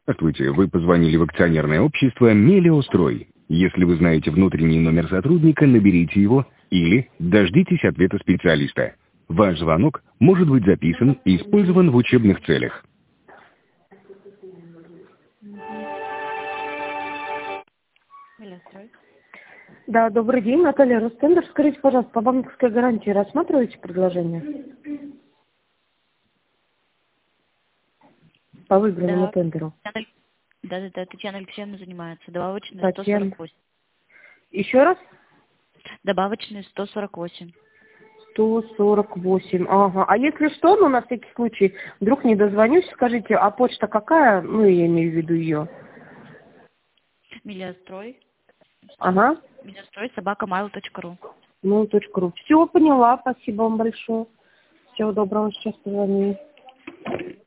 Здравствуйте, вы позвонили в акционерное общество «Мелиострой». Если вы знаете внутренний номер сотрудника, наберите его или дождитесь ответа специалиста. Ваш звонок может быть записан и использован в учебных целях. Мелиострой. Да, добрый день, Наталья Ростендер. Скажите, пожалуйста, по банковской гарантии рассматриваете предложение? По выигранному тендеру. Да, Татьяна Алексеевна занимается. Добавочные Татьяна. 148. Еще раз? Добавочные 148. 148. Ага. А если что, ну, на всякий случай, вдруг не дозвонюсь, скажите, а почта какая? Ну, я имею в виду ее. Мелиострой. Ага. Мелиострой @mail.ru. Ну, .ру. Все, поняла. Спасибо вам большое. Всего доброго. Сейчас позвоню.